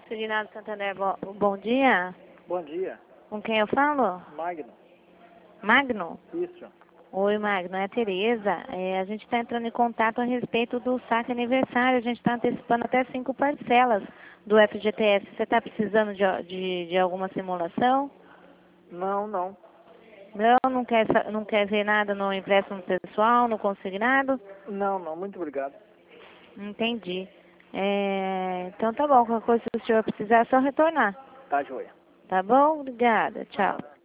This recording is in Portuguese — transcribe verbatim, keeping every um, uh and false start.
Consignado Santander, bom, bom dia. Bom dia. Com quem eu falo? Magno. Magno? Isso. Oi, Magno, é a Tereza. É, a gente está entrando em contato a respeito do saque aniversário. A gente está antecipando até cinco parcelas do F G T S. Você está precisando de, de, de alguma simulação? Não, não. Não, não quer, sa- não quer ver nada no empréstimo pessoal, no consignado? Não, não. Muito obrigado. Entendi. É, então tá bom, qualquer coisa que o senhor precisar é só retornar. Tá, joia. Tá bom? Obrigada. Tchau.